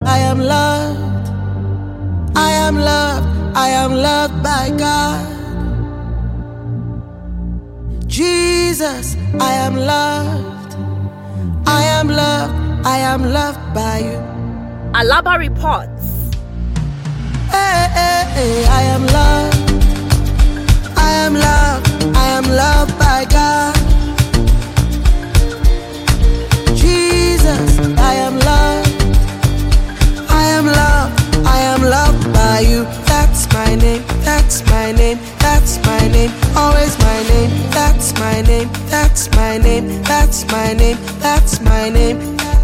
I am loved. I am loved. I am loved by God. Jesus, I am loved. I am loved. I am loved by you. Alaba reports. Hey, hey, hey, I am loved. I am loved. I am loved by God. Jesus, I am loved. I am loved. I am loved by you. That's my name. That's my name. That's my name. Always my name. That's my name. That's my name. That's my name. That's my name.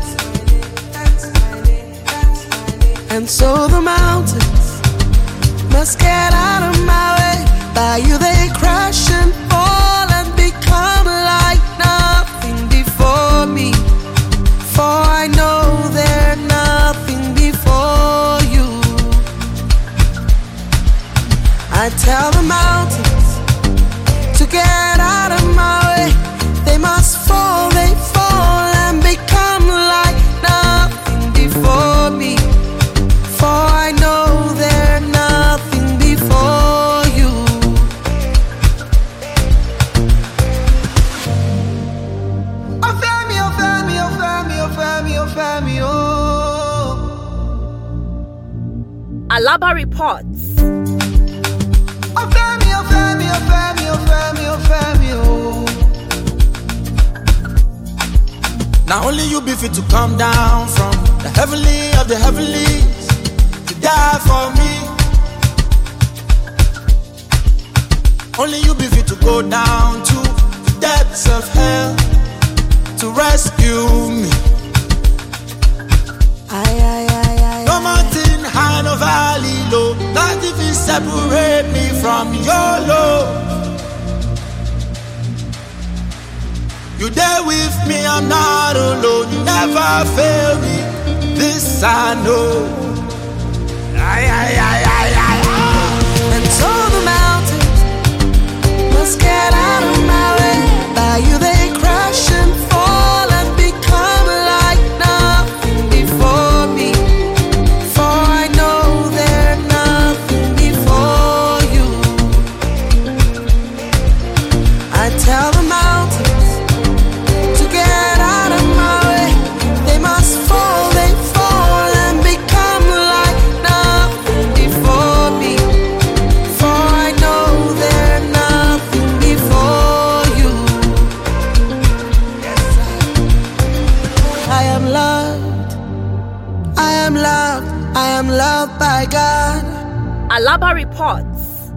And so the mountains must get out of my way. By you they crash and fall and become like nothing before me. For I know they're nothing before you. I tell the mountains to get out of my way. They must fall, they fall and become like nothing before me. For I know they're nothing before you. Oh, Femi, oh, Femi, oh, Femi, oh, Femi, oh, Femi, oh. Alaba reports. Oh, Femi, oh, Femi, oh, Femi, oh, Femi, oh, Femi, oh. Now only you be fit to come down from the heavenly of the heavenlies to die for me. Only you be fit to go down to the depths of hell to rescue me. No mountain high, no valley low, not if you separate me from your love. You there with me, I'm not alone. You never fail me, this I know. And so the mountains must get out of my way. By you they crash and fall and become like nothing before me. For I know they're nothing before you. I tell the mountains to get out of my way. They must fall, they fall and become like nothing before me. For I know they're nothing before you. I am loved. I am loved. I am loved by God. Alaba reports.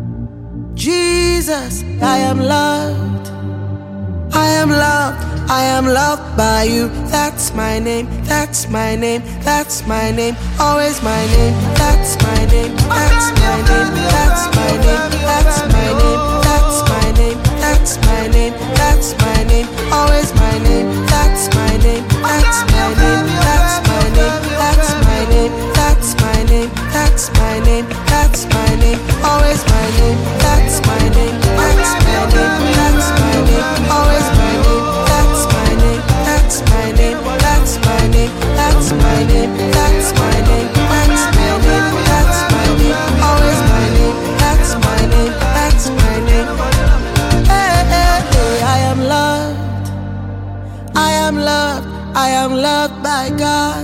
Jesus, I am loved. I am loved. I am loved by you. That's my name. That's my name. That's my name. Always my name. That's my name. That's my name. That's my name. That's my name. That's my name. That's my name. That's my name. Always my name. That's my name. That's my name. That's my name. That's my name. That's my name. That's my name. That's my name. Always my name. That's my name. That's my name. That's my name. Always my name. That's my name. That's my name. That's my name. That's my name. That's my name. That's my name. That's my name. Always my name. That's my name. That's my name. Hey, hey, hey, I am loved. I am loved. I am loved by God.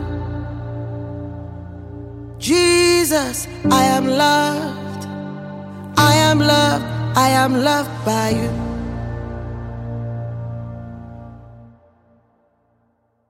Jesus, I am loved. I am loved. I am loved by you.